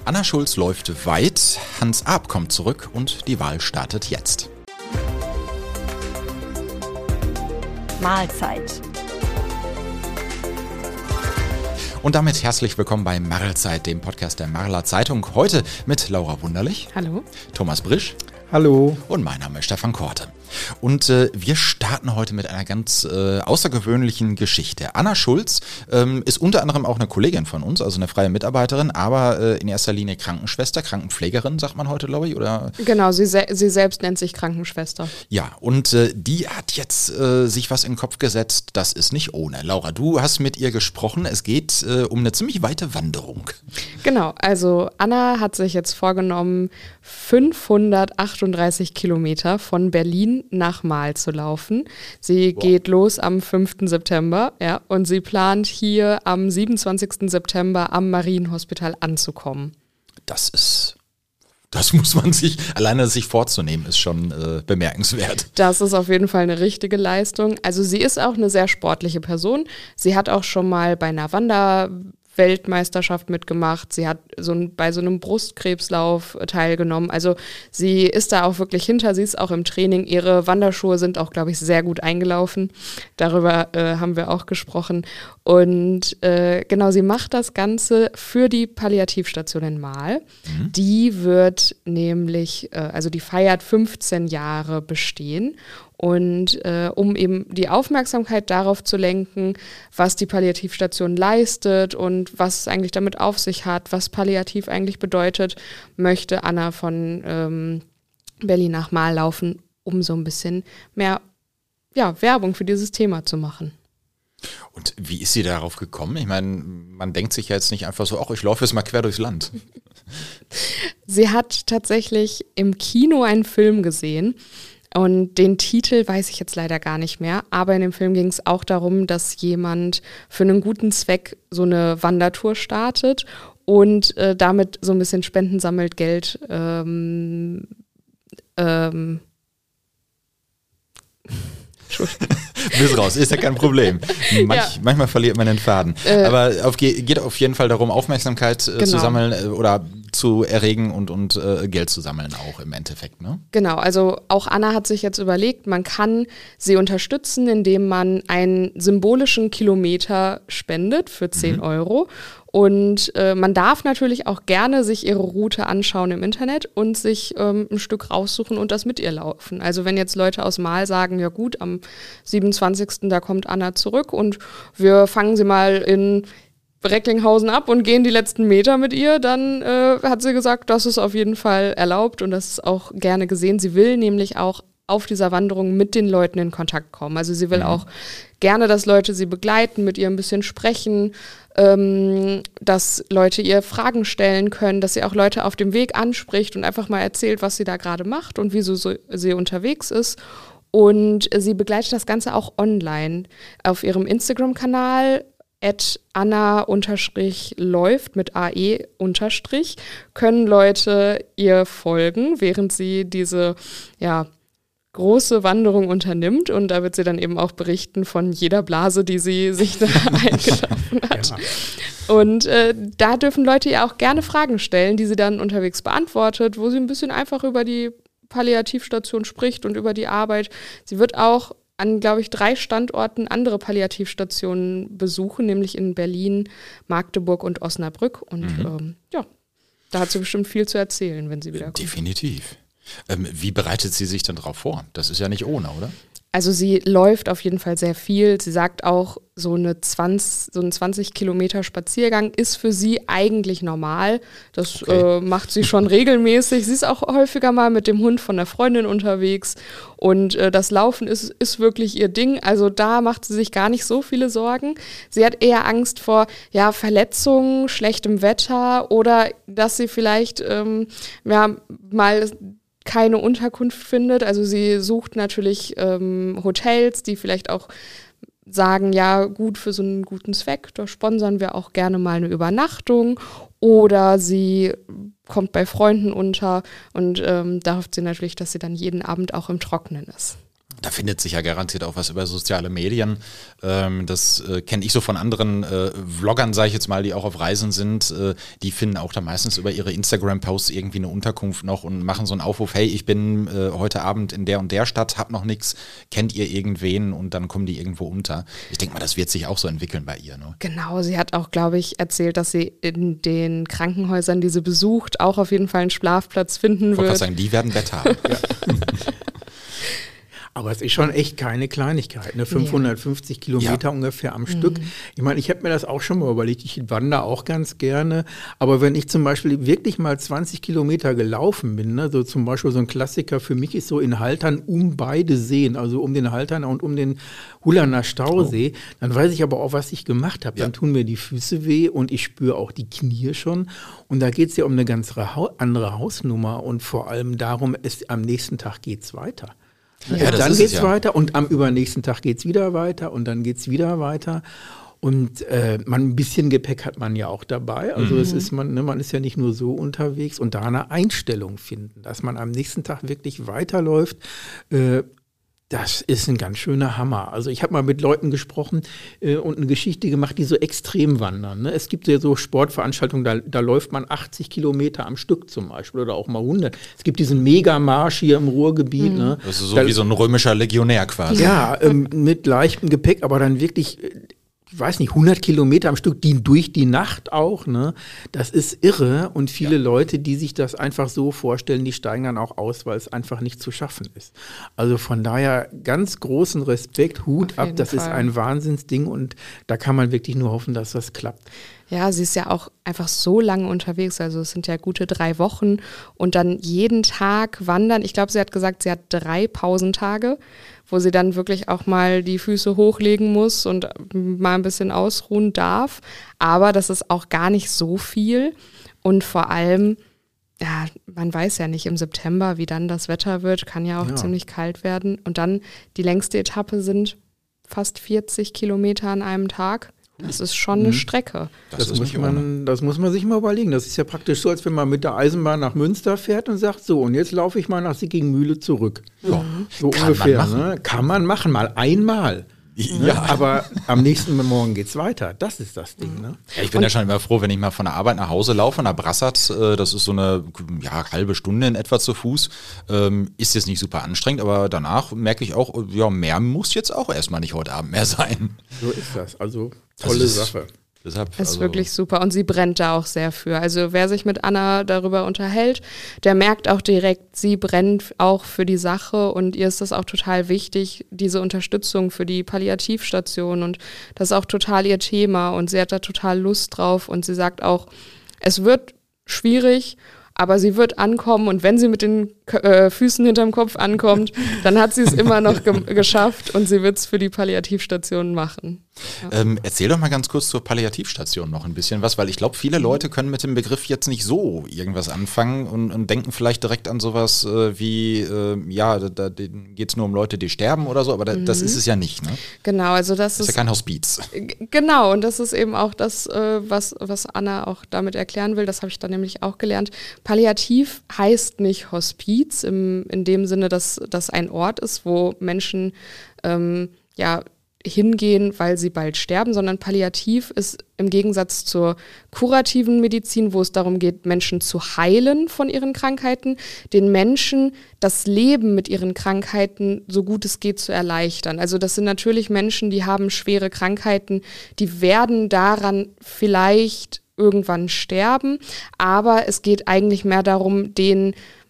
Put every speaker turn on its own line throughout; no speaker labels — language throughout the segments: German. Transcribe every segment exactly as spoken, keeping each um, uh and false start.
Anna Schulz läuft weit, Hans Arp kommt zurück und die Wahl startet jetzt.
Mahlzeit.
Und damit herzlich willkommen bei Marlzeit, dem Podcast der Marler Zeitung. Heute mit Laura Wunderlich.
Hallo.
Thomas Brisch.
Hallo.
Und mein Name ist Stefan Korte. Und äh, wir starten heute mit einer ganz äh, außergewöhnlichen Geschichte. Anna Schulz ähm, ist unter anderem auch eine Kollegin von uns, also eine freie Mitarbeiterin, aber äh, in erster Linie Krankenschwester, Krankenpflegerin, sagt man heute, glaube ich, oder?
Genau, sie, se- sie selbst nennt sich Krankenschwester.
Ja, und äh, die hat jetzt äh, sich was in den Kopf gesetzt, das ist nicht ohne. Laura, du hast mit ihr gesprochen, es geht äh, um eine ziemlich weite Wanderung.
Genau, also Anna hat sich jetzt vorgenommen, fünfhundertachtunddreißig Kilometer von Berlin nach Marl zu laufen. Sie wow. geht los am fünften September, ja, und sie plant hier am siebenundzwanzigsten September am Marienhospital anzukommen.
Das ist, das muss man sich, alleine sich vorzunehmen, ist schon äh, bemerkenswert.
Das ist auf jeden Fall eine richtige Leistung. Also sie ist auch eine sehr sportliche Person. Sie hat auch schon mal bei einer Wander Weltmeisterschaft mitgemacht. Sie hat so ein, bei so einem Brustkrebslauf teilgenommen. Also sie ist da auch wirklich hinter. Sie ist auch im Training. Ihre Wanderschuhe sind auch, glaube ich, sehr gut eingelaufen. Darüber äh, haben wir auch gesprochen. Und äh, genau, sie macht das Ganze für die Palliativstation in Marl. Mhm. Die wird nämlich, äh, also die feiert fünfzehn Jahre Bestehen. Und äh, um eben die Aufmerksamkeit darauf zu lenken, was die Palliativstation leistet und was es eigentlich damit auf sich hat, was Palliativ eigentlich bedeutet, möchte Anna von ähm, Berlin nach Marl laufen, um so ein bisschen mehr ja, Werbung für dieses Thema zu machen.
Und wie ist sie darauf gekommen? Ich meine, man denkt sich ja jetzt nicht einfach so, ach, ich laufe jetzt mal quer durchs Land.
Sie hat tatsächlich im Kino einen Film gesehen. Und den Titel weiß ich jetzt leider gar nicht mehr, aber in dem Film ging es auch darum, dass jemand für einen guten Zweck so eine Wandertour startet und äh, damit so ein bisschen Spenden sammelt, Geld ähm, ähm,
Bis raus, ist ja kein Problem. Manch, ja. Manchmal verliert man den Faden. Äh, Aber auf, geht auf jeden Fall darum, Aufmerksamkeit äh, genau. zu sammeln äh, oder zu erregen und, und äh, Geld zu sammeln auch im Endeffekt, ne?
Genau, also auch Anna hat sich jetzt überlegt, man kann sie unterstützen, indem man einen symbolischen Kilometer spendet für zehn mhm. Euro. Und äh, man darf natürlich auch gerne sich ihre Route anschauen im Internet und sich ähm, ein Stück raussuchen und das mit ihr laufen. Also wenn jetzt Leute aus Marl sagen, ja gut, am siebenundzwanzigsten da kommt Anna zurück und wir fangen sie mal in Recklinghausen ab und gehen die letzten Meter mit ihr, dann äh, hat sie gesagt, das ist auf jeden Fall erlaubt und das ist auch gerne gesehen. Sie will nämlich auch auf dieser Wanderung mit den Leuten in Kontakt kommen. Also sie will mhm. auch gerne, dass Leute sie begleiten, mit ihr ein bisschen sprechen, ähm, dass Leute ihr Fragen stellen können, dass sie auch Leute auf dem Weg anspricht und einfach mal erzählt, was sie da gerade macht und wieso so, sie unterwegs ist. Und sie begleitet das Ganze auch online auf ihrem Instagram-Kanal at Anna-läuft mit A E unterstrich, können Leute ihr folgen, während sie diese, ja, große Wanderung unternimmt und da wird sie dann eben auch berichten von jeder Blase, die sie sich da eingelaufen hat. Ja. Und äh, da dürfen Leute ihr auch gerne Fragen stellen, die sie dann unterwegs beantwortet, wo sie ein bisschen einfach über die Palliativstation spricht und über die Arbeit. Sie wird auch an, glaube ich, drei Standorten andere Palliativstationen besuchen, nämlich in Berlin, Magdeburg und Osnabrück. Und mhm. ähm, ja, da hat sie bestimmt viel zu erzählen, wenn sie wiederkommt.
Definitiv. Ähm, wie bereitet sie sich denn darauf vor? Das ist ja nicht ohne, oder?
Also sie läuft auf jeden Fall sehr viel. Sie sagt auch, so, eine zwanzig, so ein zwanzig Kilometer Spaziergang ist für sie eigentlich normal. Das okay. äh, macht sie schon regelmäßig. Sie ist auch häufiger mal mit dem Hund von der Freundin unterwegs. Und äh, das Laufen ist, ist wirklich ihr Ding. Also da macht sie sich gar nicht so viele Sorgen. Sie hat eher Angst vor ja, Verletzungen, schlechtem Wetter oder dass sie vielleicht ähm, ja, mal keine Unterkunft findet. Also sie sucht natürlich ähm, Hotels, die vielleicht auch sagen, ja gut, für so einen guten Zweck, da sponsern wir auch gerne mal eine Übernachtung. Oder sie kommt bei Freunden unter und ähm, da hofft sie natürlich, dass sie dann jeden Abend auch im Trockenen ist.
Da findet sich ja garantiert auch was über soziale Medien. Ähm, das äh, kenne ich so von anderen äh, Vloggern, sage ich jetzt mal, die auch auf Reisen sind. Äh, die finden auch da meistens über ihre Instagram-Posts irgendwie eine Unterkunft noch und machen so einen Aufruf, hey, ich bin äh, heute Abend in der und der Stadt, hab noch nichts, kennt ihr irgendwen? Und dann kommen die irgendwo unter. Ich denke mal, das wird sich auch so entwickeln bei ihr. Ne?
Genau, sie hat auch, glaube ich, erzählt, dass sie in den Krankenhäusern, die sie besucht, auch auf jeden Fall einen Schlafplatz finden
wird. Ich wollte
wird.
gerade sagen, die werden Bett haben. Ja.
Aber es ist schon echt keine Kleinigkeit, ne? fünfhundertfünfzig ja. Kilometer ja. ungefähr am mhm. Stück. Ich meine, ich habe mir das auch schon mal überlegt, ich wandere auch ganz gerne, aber wenn ich zum Beispiel wirklich mal zwanzig Kilometer gelaufen bin, ne? So zum Beispiel so ein Klassiker für mich ist so in Haltern um beide Seen, also um den Halterner und um den Hullaner Stausee, oh. dann weiß ich aber auch, was ich gemacht habe. Ja. Dann tun mir die Füße weh und ich spüre auch die Knie schon und da geht es ja um eine ganz andere Hausnummer und vor allem darum, es, am nächsten Tag geht es weiter. Ja, dann geht es ja. weiter und am übernächsten Tag geht es wieder weiter und dann geht es wieder weiter. Und äh, man, ein bisschen Gepäck hat man ja auch dabei. Also mhm. es ist man, ne, man ist ja nicht nur so unterwegs und da eine Einstellung finden, dass man am nächsten Tag wirklich weiterläuft. Äh, Das ist ein ganz schöner Hammer. Also ich habe mal mit Leuten gesprochen äh, und eine Geschichte gemacht, die so extrem wandern. Ne? Es gibt ja so Sportveranstaltungen, da, da läuft man achtzig Kilometer am Stück zum Beispiel oder auch mal hundert. Es gibt diesen Megamarsch hier im Ruhrgebiet. Mhm. Ne?
Das ist so da, wie so ein römischer Legionär quasi.
Ja, ähm, mit leichtem Gepäck, aber dann wirklich... ich weiß nicht, hundert Kilometer am Stück, die durch die Nacht auch, ne? Das ist irre und viele ja. Leute, die sich das einfach so vorstellen, die steigen dann auch aus, weil es einfach nicht zu schaffen ist. Also von daher ganz großen Respekt, Hut ab, das Fall. Ist ein Wahnsinnsding und da kann man wirklich nur hoffen, dass das klappt.
Ja, sie ist ja auch einfach so lange unterwegs, also es sind ja gute drei Wochen und dann jeden Tag wandern. Ich glaube, sie hat gesagt, sie hat drei Pausentage, wo sie dann wirklich auch mal die Füße hochlegen muss und mal ein bisschen ausruhen darf. Aber das ist auch gar nicht so viel und vor allem, ja, man weiß ja nicht im September, wie dann das Wetter wird, kann ja auch ja. ziemlich kalt werden. Und dann die längste Etappe sind fast vierzig Kilometer an einem Tag. Das ist schon eine mhm. Strecke.
Das, das, muss man, das muss man sich mal überlegen. Das ist ja praktisch so, als wenn man mit der Eisenbahn nach Münster fährt und sagt, so, und jetzt laufe ich mal nach Sickingmühle zurück. Ja. So Kann ungefähr. Man ne? Kann man machen, mal einmal. Ne? Ja. Aber am nächsten Morgen geht's weiter. Das ist das Ding. Ne?
Ja, ich bin und ja schon immer froh, wenn ich mal von der Arbeit nach Hause laufe, nach Brassard, äh, das ist so eine ja, halbe Stunde in etwa zu Fuß. Ähm, ist jetzt nicht super anstrengend, aber danach merke ich auch, ja, mehr muss jetzt auch erstmal nicht heute Abend mehr sein.
So ist das. Also tolle
also
Sache.
Deshalb,
ist
also
wirklich super und sie brennt da auch sehr für. Also wer sich mit Anna darüber unterhält, der merkt auch direkt, sie brennt auch für die Sache und ihr ist das auch total wichtig, diese Unterstützung für die Palliativstation und das ist auch total ihr Thema und sie hat da total Lust drauf und sie sagt auch, es wird schwierig, aber sie wird ankommen und wenn sie mit den äh, Füßen hinterm Kopf ankommt, dann hat sie es immer noch ge- geschafft und sie wird es für die Palliativstation machen.
Ja. Ähm, erzähl doch mal ganz kurz zur Palliativstation noch ein bisschen was, weil ich glaube, viele Leute können mit dem Begriff jetzt nicht so irgendwas anfangen und, und denken vielleicht direkt an sowas äh, wie, äh, ja, da, da geht es nur um Leute, die sterben oder so, aber da, mhm. das ist es ja nicht, ne?
Genau, also das,
das ist ja kein Hospiz.
G- genau, und das ist eben auch das, äh, was, was Anna auch damit erklären will, das habe ich dann nämlich auch gelernt. Palliativ heißt nicht Hospiz im, in dem Sinne, dass das ein Ort ist, wo Menschen ähm, ja hingehen, weil sie bald sterben, sondern palliativ ist im Gegensatz zur kurativen Medizin, wo es darum geht, Menschen zu heilen von ihren Krankheiten, den Menschen das Leben mit ihren Krankheiten so gut es geht zu erleichtern. Also das sind natürlich Menschen, die haben schwere Krankheiten, die werden daran vielleicht irgendwann sterben, aber es geht eigentlich mehr darum, denen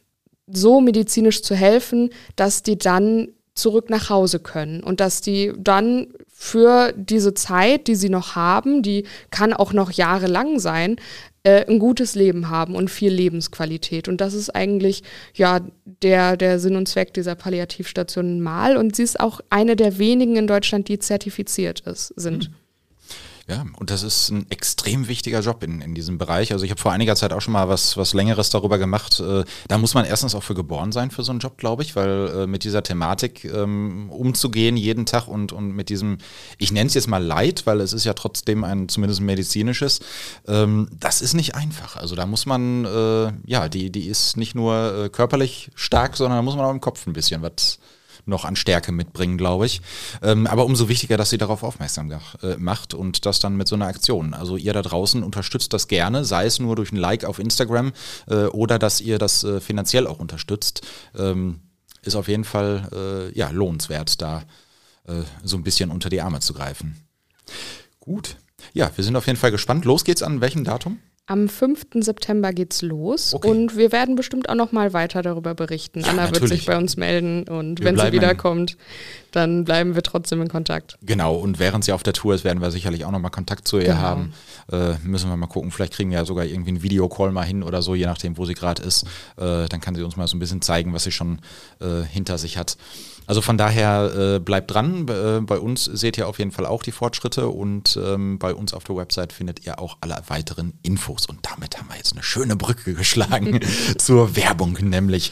so medizinisch zu helfen, dass die dann zurück nach Hause können und dass die dann für diese Zeit, die sie noch haben, die kann auch noch jahrelang sein, äh, ein gutes Leben haben und viel Lebensqualität. Und das ist eigentlich ja der, der Sinn und Zweck dieser Palliativstation mal. Und sie ist auch eine der wenigen in Deutschland, die zertifiziert ist, sind.
Mhm. Ja, und das ist ein extrem wichtiger Job in, in diesem Bereich. Also ich habe vor einiger Zeit auch schon mal was, was Längeres darüber gemacht. Äh, da muss man erstens auch für geboren sein für so einen Job, glaube ich, weil äh, mit dieser Thematik ähm, umzugehen jeden Tag und, und mit diesem, ich nenne es jetzt mal Leid, weil es ist ja trotzdem ein zumindest ein medizinisches, ähm, das ist nicht einfach. Also da muss man, äh, ja, die, die ist nicht nur äh, körperlich stark, sondern da muss man auch im Kopf ein bisschen was noch an Stärke mitbringen, glaube ich. Ähm, aber umso wichtiger, dass sie darauf aufmerksam äh, macht und das dann mit so einer Aktion. Also ihr da draußen unterstützt das gerne, sei es nur durch ein Like auf Instagram äh, oder dass ihr das äh, finanziell auch unterstützt. Ähm, ist auf jeden Fall äh, ja, lohnenswert, da äh, so ein bisschen unter die Arme zu greifen. Gut. Ja, wir sind auf jeden Fall gespannt. Los geht's an welchem Datum?
Am fünften September geht's los okay. und wir werden bestimmt auch noch mal weiter darüber berichten. Ja, Anna natürlich. Wird sich bei uns melden und wir wenn sie wiederkommt, dann bleiben wir trotzdem in Kontakt.
Genau, und während sie auf der Tour ist, werden wir sicherlich auch noch mal Kontakt zu ihr genau. haben. Äh, müssen wir mal gucken, vielleicht kriegen wir ja sogar irgendwie einen Videocall mal hin oder so, je nachdem, wo sie gerade ist. Äh, dann kann sie uns mal so ein bisschen zeigen, was sie schon äh, hinter sich hat. Also von daher äh, bleibt dran. Äh, bei uns seht ihr auf jeden Fall auch die Fortschritte und ähm, bei uns auf der Website findet ihr auch alle weiteren Infos. Und damit haben wir jetzt eine schöne Brücke geschlagen zur Werbung, nämlich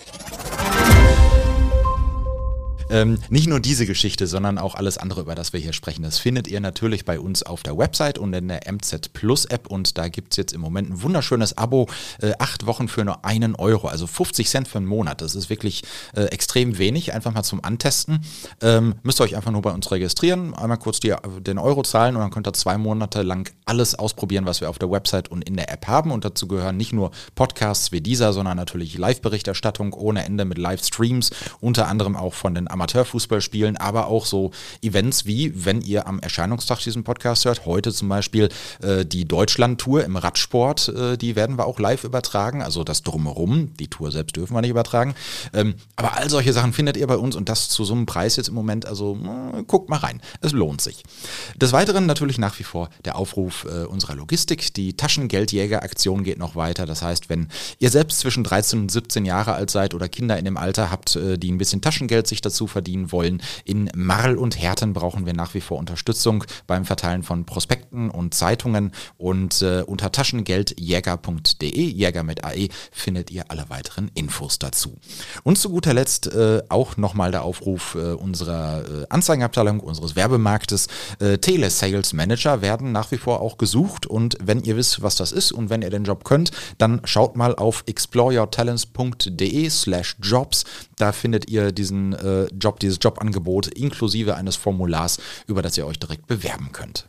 Ähm, nicht nur diese Geschichte, sondern auch alles andere, über das wir hier sprechen, das findet ihr natürlich bei uns auf der Website und in der M Z Plus App und da gibt es jetzt im Moment ein wunderschönes Abo, äh, acht Wochen für nur einen Euro, also fünfzig Cent für einen Monat. Das ist wirklich äh, extrem wenig, einfach mal zum Antesten. Ähm, müsst ihr euch einfach nur bei uns registrieren, einmal kurz die, den Euro zahlen und dann könnt ihr zwei Monate lang alles ausprobieren, was wir auf der Website und in der App haben und dazu gehören nicht nur Podcasts wie dieser, sondern natürlich Live-Berichterstattung ohne Ende mit Livestreams, unter anderem auch von den Amateurfußballspielen, aber auch so Events wie, wenn ihr am Erscheinungstag diesen Podcast hört, heute zum Beispiel äh, die Deutschland-Tour im Radsport, äh, die werden wir auch live übertragen, also das Drumherum, die Tour selbst dürfen wir nicht übertragen, ähm, aber all solche Sachen findet ihr bei uns und das zu so einem Preis jetzt im Moment, also äh, guckt mal rein, es lohnt sich. Des Weiteren natürlich nach wie vor der Aufruf äh, unserer Logistik, die Taschengeldjäger-Aktion geht noch weiter, das heißt, wenn ihr selbst zwischen dreizehn und siebzehn Jahre alt seid oder Kinder in dem Alter habt, äh, die ein bisschen Taschengeld sich dazu verdienen wollen. In Marl und Herten brauchen wir nach wie vor Unterstützung beim Verteilen von Prospekten und Zeitungen und äh, unter taschengeldjäger punkt de, Jäger mit A E, findet ihr alle weiteren Infos dazu. Und zu guter Letzt äh, auch nochmal der Aufruf äh, unserer äh, Anzeigenabteilung, unseres Werbemarktes. Äh, Telesales Manager werden nach wie vor auch gesucht und wenn ihr wisst, was das ist und wenn ihr den Job könnt, dann schaut mal auf exploreyourtalents punkt de slash jobs. Da findet ihr diesen äh, Job, dieses Jobangebot inklusive eines Formulars, über das ihr euch direkt bewerben könnt.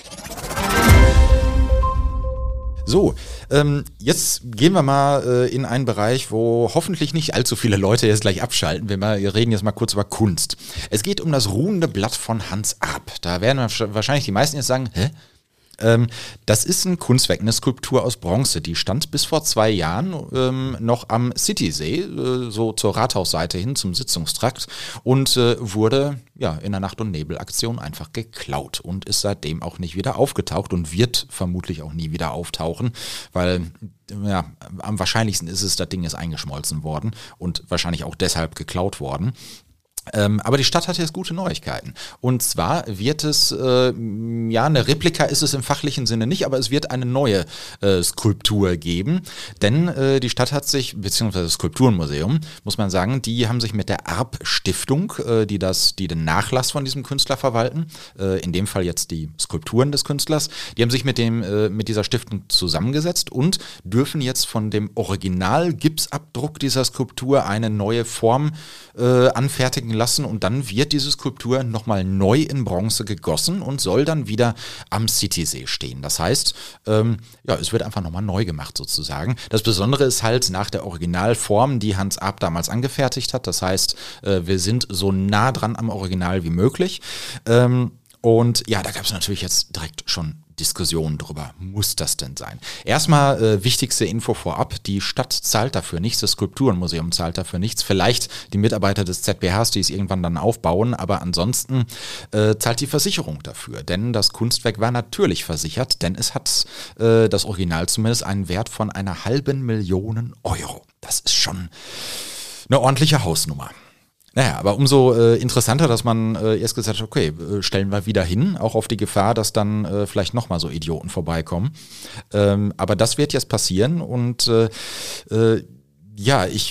So, ähm, jetzt gehen wir mal äh, in einen Bereich, wo hoffentlich nicht allzu viele Leute jetzt gleich abschalten. Wir, mal, wir reden jetzt mal kurz über Kunst. Es geht um das ruhende Blatt von Hans Arp. Da werden wahrscheinlich die meisten jetzt sagen, hä? Ähm, das ist ein Kunstwerk, eine Skulptur aus Bronze, die stand bis vor zwei Jahren ähm, noch am Citysee, äh, so zur Rathausseite hin zum Sitzungstrakt und äh, wurde ja in der Nacht- und Nebelaktion einfach geklaut und ist seitdem auch nicht wieder aufgetaucht und wird vermutlich auch nie wieder auftauchen, weil ja, am wahrscheinlichsten ist es, das Ding ist eingeschmolzen worden und wahrscheinlich auch deshalb geklaut worden. Ähm, aber die Stadt hat jetzt gute Neuigkeiten. Und zwar wird es, äh, ja, eine Replika ist es im fachlichen Sinne nicht, aber es wird eine neue äh, Skulptur geben. Denn äh, die Stadt hat sich, beziehungsweise das Skulpturenmuseum, muss man sagen, die haben sich mit der Arp-Stiftung, äh, die das, die den Nachlass von diesem Künstler verwalten, äh, in dem Fall jetzt die Skulpturen des Künstlers, die haben sich mit dem, äh, mit dieser Stiftung zusammengesetzt und dürfen jetzt von dem Original-Gipsabdruck dieser Skulptur eine neue Form äh, anfertigen lassen und dann wird diese Skulptur nochmal neu in Bronze gegossen und soll dann wieder am Citysee stehen. Das heißt, ähm, ja, es wird einfach nochmal neu gemacht sozusagen. Das Besondere ist halt nach der Originalform, die Hans Arp damals angefertigt hat. Das heißt, äh, wir sind so nah dran am Original wie möglich. Ähm, und ja, da gab es natürlich jetzt direkt schon Diskussionen drüber, muss das denn sein? Erstmal äh, wichtigste Info vorab, die Stadt zahlt dafür nichts, das Skulpturenmuseum zahlt dafür nichts, vielleicht die Mitarbeiter des Z B Hs, die es irgendwann dann aufbauen, aber ansonsten äh, zahlt die Versicherung dafür, denn das Kunstwerk war natürlich versichert, denn es hat äh, das Original zumindest einen Wert von einer halben Million Euro. Das ist schon eine ordentliche Hausnummer. Naja, aber umso äh, interessanter, dass man äh, erst gesagt hat, okay, äh, stellen wir wieder hin, auch auf die Gefahr, dass dann äh, vielleicht nochmal so Idioten vorbeikommen. Ähm, aber das wird jetzt passieren und äh, äh, ja, ich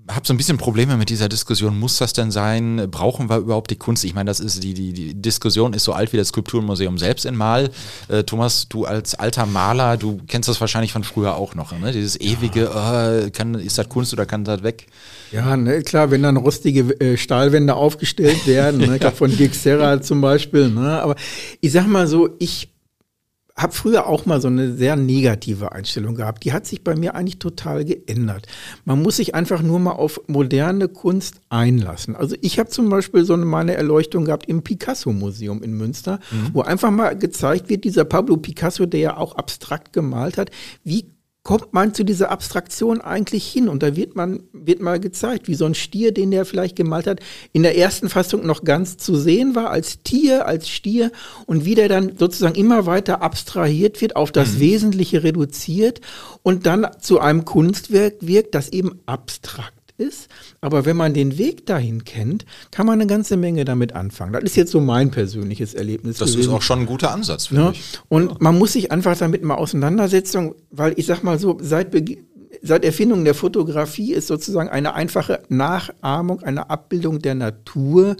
habe so ein bisschen Probleme mit dieser Diskussion, muss das denn sein, brauchen wir überhaupt die Kunst? Ich meine, das ist die, die, die Diskussion ist so alt wie das Skulpturenmuseum selbst in Mal. Äh, Thomas, du als alter Maler, du kennst das wahrscheinlich von früher auch noch, ne? Dieses ewige, äh, kann, ist das Kunst oder kann das weg?
Ja, ne, klar, wenn dann rostige äh, Stahlwände aufgestellt werden, ne, ich glaub, von Dirk Serra zum Beispiel, ne, aber ich sag mal so, ich habe früher auch mal so eine sehr negative Einstellung gehabt. Die hat sich bei mir eigentlich total geändert. Man muss sich einfach nur mal auf moderne Kunst einlassen. Also ich habe zum Beispiel so eine, meine Erleuchtung gehabt im Picasso-Museum in Münster, mhm. wo einfach mal gezeigt wird, dieser Pablo Picasso, der ja auch abstrakt gemalt hat, wie kommt man zu dieser Abstraktion eigentlich hin? Und da wird man, wird mal gezeigt, wie so ein Stier, den der vielleicht gemalt hat, in der ersten Fassung noch ganz zu sehen war, als Tier, als Stier, und wie der dann sozusagen immer weiter abstrahiert wird, auf das mhm. Wesentliche reduziert und dann zu einem Kunstwerk wirkt, das eben abstrakt ist. Aber wenn man den Weg dahin kennt, kann man eine ganze Menge damit anfangen. Das ist jetzt so mein persönliches Erlebnis.
Das gewesen. Ist auch schon ein guter Ansatz, finde
ja.
ich.
Und ja. man muss sich einfach damit mal auseinandersetzen, weil ich sag mal so, seit Beginn Seit Erfindung der Fotografie ist sozusagen eine einfache Nachahmung, eine Abbildung der Natur.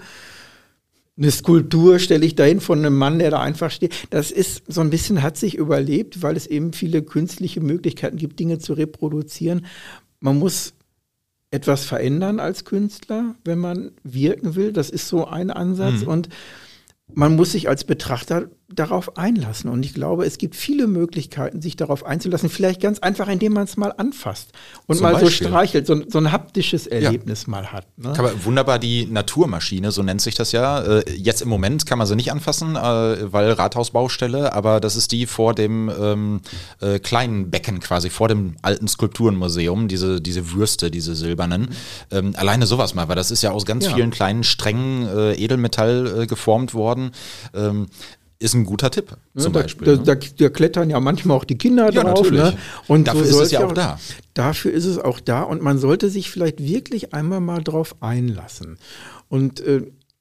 Eine Skulptur stelle ich dahin von einem Mann, der da einfach steht. Das ist so ein bisschen, hat sich überlebt, weil es eben viele künstliche Möglichkeiten gibt, Dinge zu reproduzieren. Man muss etwas verändern als Künstler, wenn man wirken will. Das ist so ein Ansatz. Mhm. Und man muss sich als Betrachter darauf einlassen. Und ich glaube, es gibt viele Möglichkeiten, sich darauf einzulassen. Vielleicht ganz einfach, indem man es mal anfasst und Zum mal Beispiel. so streichelt, so, so ein haptisches Erlebnis ja. mal hat. Ne?
Kann man wunderbar die Naturmaschine, so nennt sich das ja. Jetzt im Moment kann man sie nicht anfassen, weil Rathausbaustelle, aber das ist die vor dem ähm, äh, kleinen Becken quasi, vor dem alten Skulpturenmuseum, diese, diese Würste, diese silbernen. Mhm. Ähm, alleine sowas mal, weil das ist ja aus ganz ja. vielen kleinen Strängen äh, Edelmetall äh, geformt worden. Ähm, Ist ein guter Tipp, zum
ja,
Beispiel.
Da,
ne?
da, da klettern ja manchmal auch die Kinder
ja,
drauf.
Natürlich.
Ne? Und
dafür
so
ist es ja auch da.
Dafür ist es auch da. Und man sollte sich vielleicht wirklich einmal mal drauf einlassen. Und äh,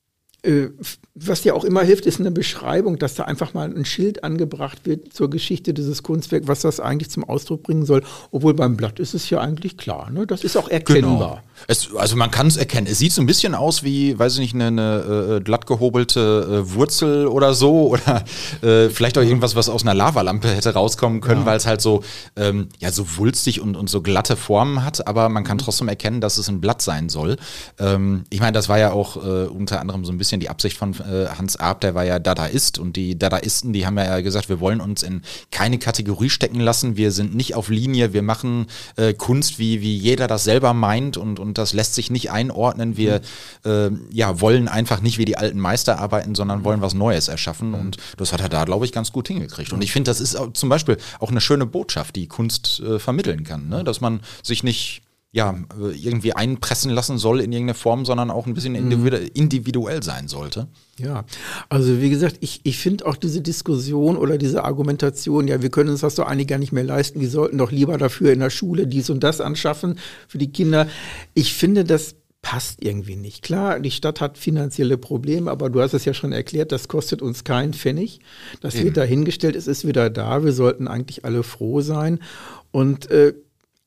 äh, was dir auch immer hilft, ist eine Beschreibung, dass da einfach mal ein Schild angebracht wird zur Geschichte dieses Kunstwerks, was das eigentlich zum Ausdruck bringen soll. Obwohl beim Blatt ist es ja eigentlich klar. Ne? Das ist auch erkennbar.
Genau. Es, also man kann es erkennen. Es sieht so ein bisschen aus wie, weiß ich nicht, eine, eine äh, glatt gehobelte äh, Wurzel oder so. Oder äh, vielleicht auch irgendwas, was aus einer Lavalampe hätte rauskommen können, ja. weil es halt so, ähm, ja, so wulstig und, und so glatte Formen hat. Aber man kann trotzdem erkennen, dass es ein Blatt sein soll. Ähm, ich meine, das war ja auch äh, unter anderem so ein bisschen die Absicht von äh, Hans Arp, der war ja Dadaist. Und die Dadaisten, die haben ja gesagt, wir wollen uns in keine Kategorie stecken lassen. Wir sind nicht auf Linie. Wir machen äh, Kunst, wie, wie jeder das selber meint und, und das lässt sich nicht einordnen. Wir mhm. äh, ja, wollen einfach nicht wie die alten Meister arbeiten, sondern wollen was Neues erschaffen. Mhm. Und das hat er da, glaube ich, ganz gut hingekriegt. Und ich finde, das ist auch zum Beispiel auch eine schöne Botschaft, die Kunst äh, vermitteln kann. Ne? Dass man sich nicht ja, irgendwie einpressen lassen soll in irgendeine Form, sondern auch ein bisschen individu- individuell sein sollte.
Ja, also wie gesagt, ich, ich finde auch diese Diskussion oder diese Argumentation, ja, wir können uns das doch eigentlich gar nicht mehr leisten, die sollten doch lieber dafür in der Schule dies und das anschaffen für die Kinder. Ich finde, das passt irgendwie nicht. Klar, die Stadt hat finanzielle Probleme, aber du hast es ja schon erklärt, das kostet uns keinen Pfennig. Das Eben. wird dahingestellt, es ist wieder da, wir sollten eigentlich alle froh sein. Und äh,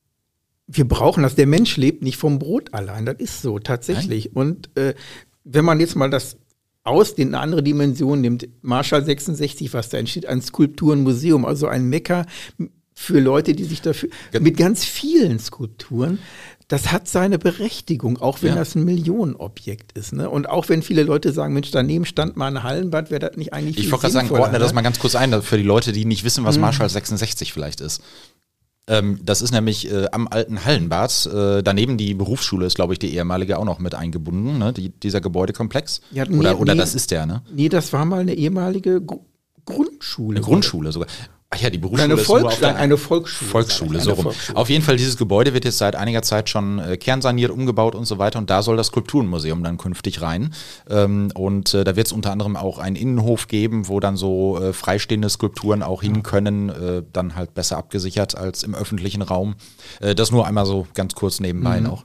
wir brauchen das. Der Mensch lebt nicht vom Brot allein. Das ist so, tatsächlich. Nein. Und äh, wenn man jetzt mal das aus in eine andere Dimension nimmt, Marschall sechsundsechzig, was da entsteht, ein Skulpturenmuseum, also ein Mekka für Leute, die sich dafür, ja. mit ganz vielen Skulpturen, das hat seine Berechtigung, auch wenn ja. das ein Millionenobjekt ist. Ne? Und auch wenn viele Leute sagen, Mensch, daneben stand mal ein Hallenbad, wäre das nicht eigentlich viel
Ich wollte gerade sagen, ordne das mal ganz kurz ein, für die Leute, die nicht wissen, was hm. Marschall sechsundsechzig vielleicht ist. Ähm, das ist nämlich äh, am alten Hallenbad, äh, daneben die Berufsschule ist, glaube ich, die ehemalige auch noch mit eingebunden, ne? die, dieser Gebäudekomplex. Ja, nee, oder oder nee, das ist der, ne?
Nee, das war mal eine ehemalige Gr- Grundschule.
Eine Grundschule sogar. Ach ja, die Berufsschule
eine
ist
Volksschule,
auf der,
eine Volksschule.
Volksschule, so rum. Volksschule. Auf jeden Fall, dieses Gebäude wird jetzt seit einiger Zeit schon äh, kernsaniert, umgebaut und so weiter. Und da soll das Skulpturenmuseum dann künftig rein. Ähm, und äh, da wird es unter anderem auch einen Innenhof geben, wo dann so äh, freistehende Skulpturen auch hin können, äh, dann halt besser abgesichert als im öffentlichen Raum. Äh, das nur einmal so ganz kurz nebenbei mhm. noch.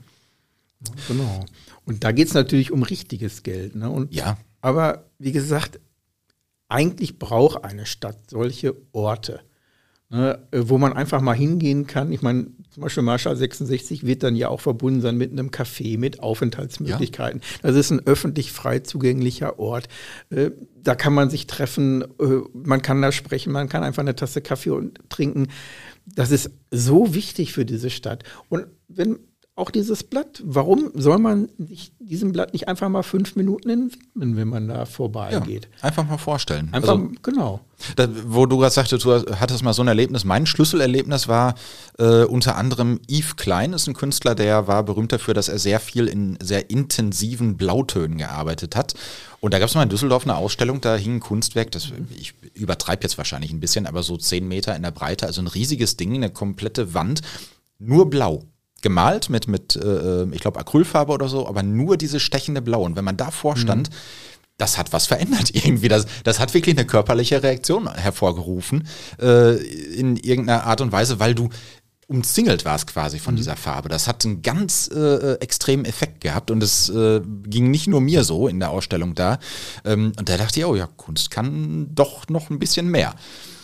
Genau. Und da geht es natürlich um richtiges Geld. Ne? Und,
ja.
Aber wie gesagt, eigentlich braucht eine Stadt solche Orte, ne, wo man einfach mal hingehen kann. Ich meine, zum Beispiel Marschall sechsundsechzig wird dann ja auch verbunden sein mit einem Café, mit Aufenthaltsmöglichkeiten. Ja. Das ist ein öffentlich frei zugänglicher Ort. Äh, da kann man sich treffen, äh, man kann da sprechen, man kann einfach eine Tasse Kaffee und trinken. Das ist so wichtig für diese Stadt. Und wenn auch dieses Blatt, warum soll man sich diesem Blatt nicht einfach mal fünf Minuten widmen, wenn man da vorbeigeht?
Ja, einfach mal vorstellen.
Einfach, also, genau.
Da, wo du gerade sagtest, du hattest mal so ein Erlebnis. Mein Schlüsselerlebnis war äh, unter anderem Yves Klein, ist ein Künstler, der war berühmt dafür, dass er sehr viel in sehr intensiven Blautönen gearbeitet hat. Und da gab es mal in Düsseldorf eine Ausstellung, da hing ein Kunstwerk, das, ich übertreibe jetzt wahrscheinlich ein bisschen, aber so zehn Meter in der Breite, also ein riesiges Ding, eine komplette Wand, nur blau. Gemalt mit, mit äh, ich glaube, Acrylfarbe oder so, aber nur diese stechende Blau. Und wenn man davor stand, mhm. das hat was verändert irgendwie. Das, das hat wirklich eine körperliche Reaktion hervorgerufen äh, in irgendeiner Art und Weise, weil du umzingelt warst quasi von mhm. dieser Farbe. Das hat einen ganz äh, extremen Effekt gehabt und es äh, ging nicht nur mir so in der Ausstellung da. Ähm, und da dachte ich, oh ja, Kunst kann doch noch ein bisschen mehr.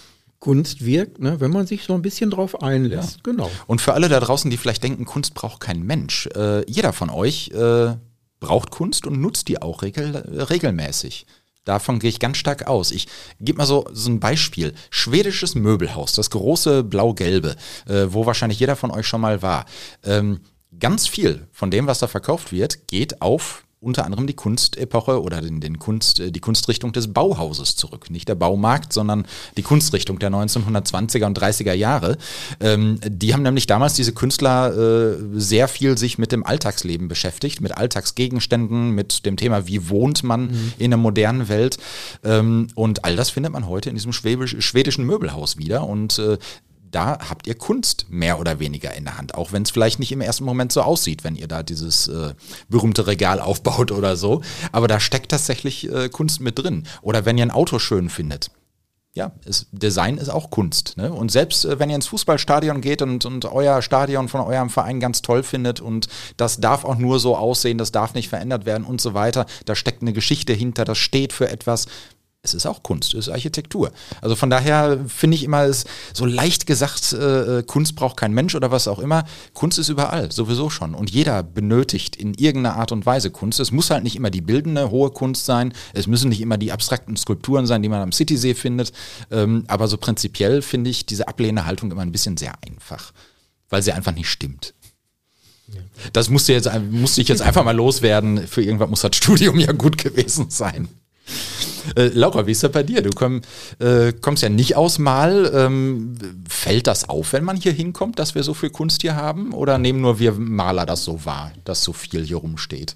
Kunst wirkt, ne, wenn man sich so ein bisschen drauf einlässt. Ja. Genau.
Und für alle da draußen, die vielleicht denken, Kunst braucht kein Mensch, äh, jeder von euch äh, braucht Kunst und nutzt die auch regel, regelmäßig. Davon gehe ich ganz stark aus. Ich gebe mal so, so ein Beispiel. Schwedisches Möbelhaus, das große blau-gelbe, äh, wo wahrscheinlich jeder von euch schon mal war. Ähm, ganz viel von dem, was da verkauft wird, geht auf unter anderem die Kunstepoche oder den, den Kunst, die Kunstrichtung des Bauhauses zurück. Nicht der Baumarkt, sondern die Kunstrichtung der neunzehnhundertzwanziger und dreißiger Jahre. Ähm, die haben nämlich damals diese Künstler äh, sehr viel sich mit dem Alltagsleben beschäftigt, mit Alltagsgegenständen, mit dem Thema, wie wohnt man mhm. in einer modernen Welt. Ähm, und all das findet man heute in diesem schwäbisch, schwedischen Möbelhaus wieder. Und äh, da habt ihr Kunst mehr oder weniger in der Hand, auch wenn es vielleicht nicht im ersten Moment so aussieht, wenn ihr da dieses äh, berühmte Regal aufbaut oder so. Aber da steckt tatsächlich äh, Kunst mit drin. Oder wenn ihr ein Auto schön findet. Ja, es, Design ist auch Kunst. Ne? Und selbst äh, wenn ihr ins Fußballstadion geht und, und euer Stadion von eurem Verein ganz toll findet und das darf auch nur so aussehen, das darf nicht verändert werden und so weiter, da steckt eine Geschichte hinter, das steht für etwas. Es ist auch Kunst, es ist Architektur. Also von daher finde ich immer, es so leicht gesagt, äh, Kunst braucht kein Mensch oder was auch immer. Kunst ist überall, sowieso schon. Und jeder benötigt in irgendeiner Art und Weise Kunst. Es muss halt nicht immer die bildende, hohe Kunst sein. Es müssen nicht immer die abstrakten Skulpturen sein, die man am Citysee findet. Ähm, aber so prinzipiell finde ich diese Ablehnhaltung immer ein bisschen sehr einfach, weil sie einfach nicht stimmt. Das musste, jetzt, musste ich jetzt einfach mal loswerden. Für irgendwas muss das Studium ja gut gewesen sein. Äh, Laura, wie ist das bei dir? Du komm, äh, kommst ja nicht aus Mal. Ähm, fällt das auf, wenn man hier hinkommt, dass wir so viel Kunst hier haben? Oder nehmen nur wir Maler das so wahr, dass so viel hier rumsteht?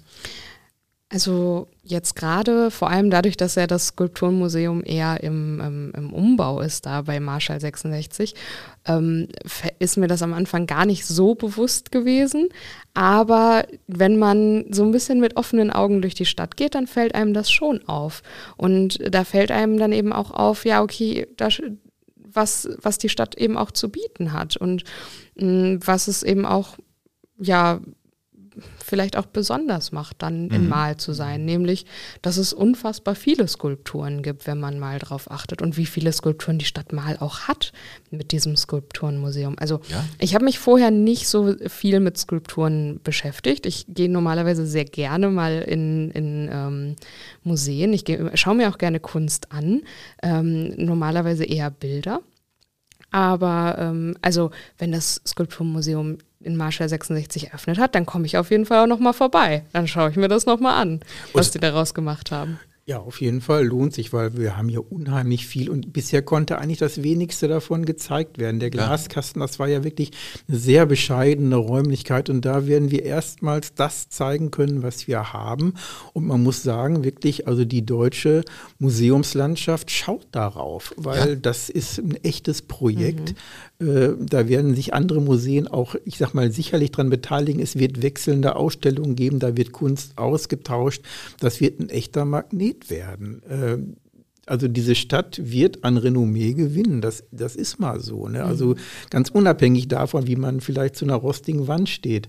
Also jetzt gerade, vor allem dadurch, dass ja das Skulpturenmuseum eher im, im, im Umbau ist, da bei Marschall sechsundsechzig, ähm, ist mir das am Anfang gar nicht so bewusst gewesen. Aber wenn man so ein bisschen mit offenen Augen durch die Stadt geht, dann fällt einem das schon auf. Und da fällt einem dann eben auch auf, ja okay, da, was, was die Stadt eben auch zu bieten hat und mh, was es eben auch, ja, vielleicht auch besonders macht, dann in Mal zu sein, nämlich, dass es unfassbar viele Skulpturen gibt, wenn man mal drauf achtet und wie viele Skulpturen die Stadt Mal auch hat mit diesem Skulpturenmuseum. Also ja. Ich habe mich vorher nicht so viel mit Skulpturen beschäftigt. Ich gehe normalerweise sehr gerne mal in, in ähm, Museen. Ich schaue mir auch gerne Kunst an, ähm, normalerweise eher Bilder. Aber ähm, also wenn das Skulpturmuseum in Marschall sechsundsechzig eröffnet hat, dann komme ich auf jeden Fall auch nochmal vorbei. Dann schaue ich mir das nochmal an, was die daraus gemacht haben.
Ja, auf jeden Fall lohnt sich, weil wir haben hier unheimlich viel und bisher konnte eigentlich das wenigste davon gezeigt werden. Der Glaskasten, das war ja wirklich eine sehr bescheidene Räumlichkeit und da werden wir erstmals das zeigen können, was wir haben. Und man muss sagen, wirklich, also die deutsche Museumslandschaft schaut darauf, weil ja. das ist ein echtes Projekt. Mhm. Äh, da werden sich andere Museen auch, ich sag mal, sicherlich dran beteiligen. Es wird wechselnde Ausstellungen geben, da wird Kunst ausgetauscht. Das wird ein echter Magnet werden. Also diese Stadt wird an Renommee gewinnen, das, das ist mal so. Ne? Also ganz unabhängig davon, wie man vielleicht zu einer rostigen Wand steht.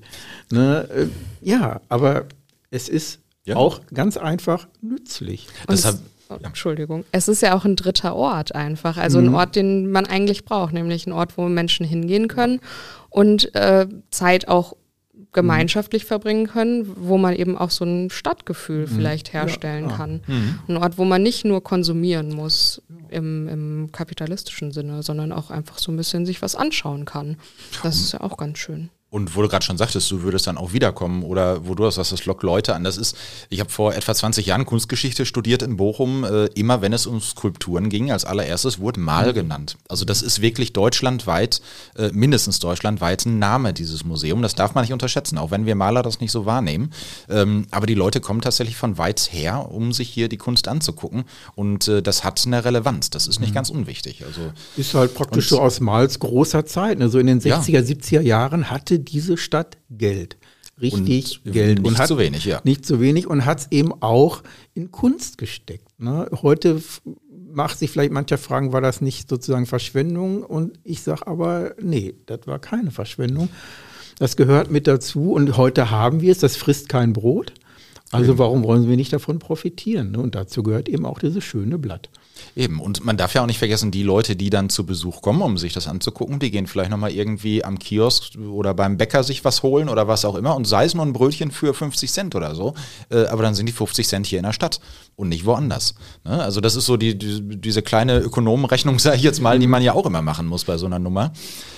Ne? Ja, aber es ist ja. auch ganz einfach nützlich.
Das habe
Oh, Entschuldigung. Es ist ja auch ein dritter Ort einfach. Also ein Ort, den man eigentlich braucht, nämlich ein Ort, wo Menschen hingehen können und äh, Zeit auch gemeinschaftlich mhm. verbringen können, wo man eben auch so ein Stadtgefühl mhm. vielleicht herstellen ja, ja. kann. Mhm. Ein Ort, wo man nicht nur konsumieren muss im, im kapitalistischen Sinne, sondern auch einfach so ein bisschen sich was anschauen kann. Das ist ja auch ganz schön.
Und wo du gerade schon sagtest, du würdest dann auch wiederkommen oder wo du hast, was das lockt Leute an. Das ist, ich habe vor etwa zwanzig Jahren Kunstgeschichte studiert in Bochum. Äh, immer wenn es um Skulpturen ging, als allererstes wurde Mal genannt. Also das ist wirklich deutschlandweit, äh, mindestens deutschlandweit ein Name, dieses Museum. Das darf man nicht unterschätzen, auch wenn wir Maler das nicht so wahrnehmen. Ähm, aber die Leute kommen tatsächlich von weit her, um sich hier die Kunst anzugucken. Und äh, das hat eine Relevanz. Das ist nicht mhm. ganz unwichtig. Also
ist halt praktisch so aus Mals großer Zeit. Ne? So in den sechziger, ja. siebziger Jahren hatte diese Stadt Geld. Richtig
und
Geld.
Nicht
und hat
zu wenig, ja.
Nicht zu wenig und hat es eben auch in Kunst gesteckt. Ne? Heute f- macht sich vielleicht mancher fragen, war das nicht sozusagen Verschwendung? Und ich sage aber, nee, das war keine Verschwendung. Das gehört mit dazu und heute haben wir es, das frisst kein Brot. Also eben. Warum wollen wir nicht davon profitieren? Ne? Und dazu gehört eben auch dieses schöne Blatt.
Eben, und man darf ja auch nicht vergessen, die Leute, die dann zu Besuch kommen, um sich das anzugucken, die gehen vielleicht nochmal irgendwie am Kiosk oder beim Bäcker sich was holen oder was auch immer und sei es nur ein Brötchen für fünfzig Cent oder so, äh, aber dann sind die fünfzig Cent hier in der Stadt und nicht woanders. Ne? Also das ist so die, die, diese kleine Ökonomenrechnung, sage ich jetzt mal, die man ja auch immer machen muss bei so einer Nummer.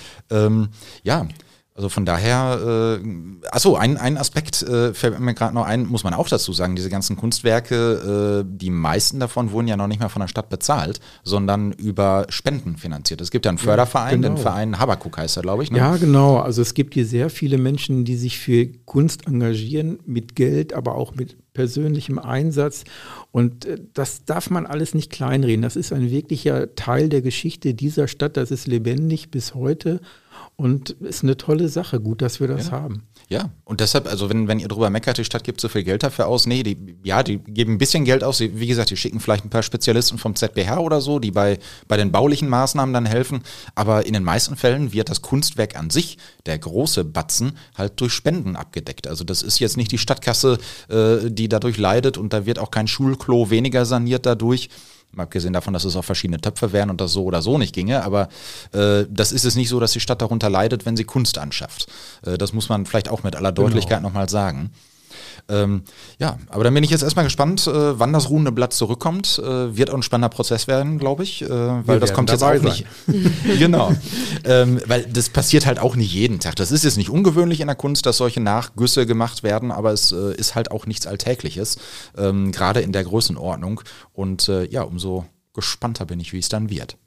Ähm, ja, also von daher, äh, achso, ein, ein Aspekt äh, fällt mir gerade noch ein, muss man auch dazu sagen, diese ganzen Kunstwerke, äh, die meisten davon wurden ja noch nicht mal von der Stadt bezahlt, sondern über Spenden finanziert. Es gibt ja einen Förderverein, ja, genau. den Verein Habakuk heißt er, glaube ich. Ne?
Ja, genau. Also es gibt hier sehr viele Menschen, die sich für Kunst engagieren, mit Geld, aber auch mit persönlichem Einsatz. Und äh, das darf man alles nicht kleinreden. Das ist ein wirklicher Teil der Geschichte dieser Stadt. Das ist lebendig bis heute. Und ist eine tolle Sache. Gut, dass wir das
ja.
haben.
Ja, und deshalb, also wenn, wenn ihr drüber meckert, die Stadt gibt so viel Geld dafür aus, nee, die, ja, die geben ein bisschen Geld aus. Wie gesagt, die schicken vielleicht ein paar Spezialisten vom Z B H oder so, die bei, bei den baulichen Maßnahmen dann helfen. Aber in den meisten Fällen wird das Kunstwerk an sich, der große Batzen, halt durch Spenden abgedeckt. Also das ist jetzt nicht die Stadtkasse, äh, die dadurch leidet und da wird auch kein Schulklo weniger saniert dadurch. Mal abgesehen davon, dass es auch verschiedene Töpfe wären und das so oder so nicht ginge, aber äh, das ist es nicht so, dass die Stadt darunter leidet, wenn sie Kunst anschafft. Äh, das muss man vielleicht auch mit aller Deutlichkeit genau. nochmal sagen. Ähm, ja, aber dann bin ich jetzt erstmal gespannt, äh, wann das ruhende Blatt zurückkommt. Äh, wird auch ein spannender Prozess werden, glaube ich, äh, weil Wir das kommt jetzt auch sein. nicht. Genau, ähm, weil das passiert halt auch nicht jeden Tag. Das ist jetzt nicht ungewöhnlich in der Kunst, dass solche Nachgüsse gemacht werden, aber es äh, ist halt auch nichts Alltägliches, ähm, gerade in der Größenordnung. Und äh, ja, umso gespannter bin ich, wie es dann wird.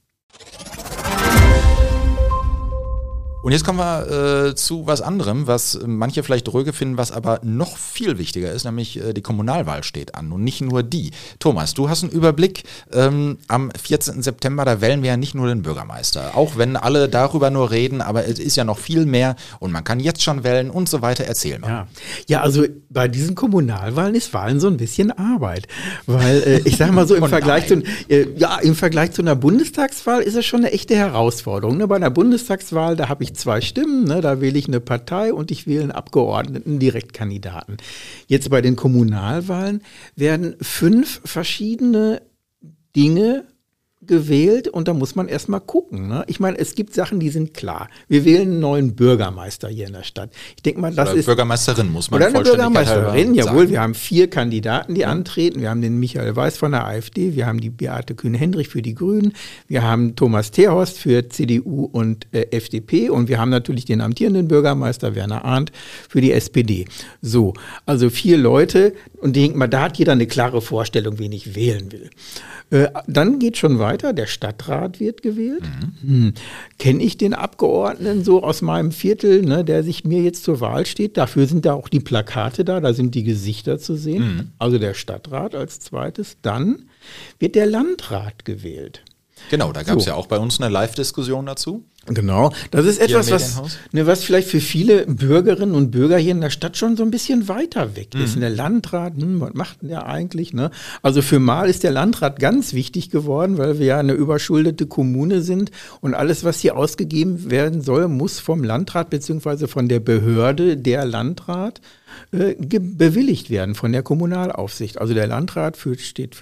Und jetzt kommen wir äh, zu was anderem, was manche vielleicht dröge finden, was aber noch viel wichtiger ist, nämlich äh, die Kommunalwahl steht an und nicht nur die. Thomas, du hast einen Überblick. Ähm, am vierzehnten September, da wählen wir ja nicht nur den Bürgermeister, auch wenn alle darüber nur reden, aber es ist ja noch viel mehr und man kann jetzt schon wählen und so weiter. Erzähl mal.
Ja, ja, also bei diesen Kommunalwahlen ist Wahlen so ein bisschen Arbeit, weil äh, ich sage mal so im, oh Vergleich zu, äh, ja, im Vergleich zu einer Bundestagswahl ist es schon eine echte Herausforderung. Ne? Bei einer Bundestagswahl, da habe ich zwei Stimmen, ne, da wähle ich eine Partei und ich wähle einen Abgeordneten, Direktkandidaten. Jetzt bei den Kommunalwahlen werden fünf verschiedene Dinge gewählt und da muss man erstmal gucken. Ne? Ich meine, es gibt Sachen, die sind klar. Wir wählen einen neuen Bürgermeister hier in der Stadt. Ich denke mal, das
oder
ist...
Bürgermeisterin muss man
Oder eine Bürgermeisterin, jawohl.
Sagen.
Wir haben vier Kandidaten, die ja. antreten. Wir haben den Michael Weiß von der AfD, wir haben die Beate Kühn-Hendrich für die Grünen, wir haben Thomas Terhorst für C D U und äh, F D P und wir haben natürlich den amtierenden Bürgermeister Werner Arndt für die S P D. So, also vier Leute und ich denke mal, da hat jeder eine klare Vorstellung, wen ich wählen will. Äh, dann geht schon weiter, der Stadtrat wird gewählt. Mhm. Hm. Kenne ich den Abgeordneten so aus meinem Viertel, ne, der sich mir jetzt zur Wahl steht? Dafür sind da auch die Plakate da, da sind die Gesichter zu sehen. Mhm. Also der Stadtrat als zweites. Dann wird der Landrat gewählt.
Genau, da gab es
so.
ja auch bei uns eine Live-Diskussion dazu.
Genau, das ist etwas, was, ne, was vielleicht für viele Bürgerinnen und Bürger hier in der Stadt schon so ein bisschen weiter weg ist. Mhm. Der Landrat, hm, was macht denn der eigentlich? Ne? Also für Mal ist der Landrat ganz wichtig geworden, weil wir ja eine überschuldete Kommune sind und alles, was hier ausgegeben werden soll, muss vom Landrat bzw. von der Behörde, der Landrat, äh, ge- bewilligt werden, von der Kommunalaufsicht. Also der Landrat für, steht für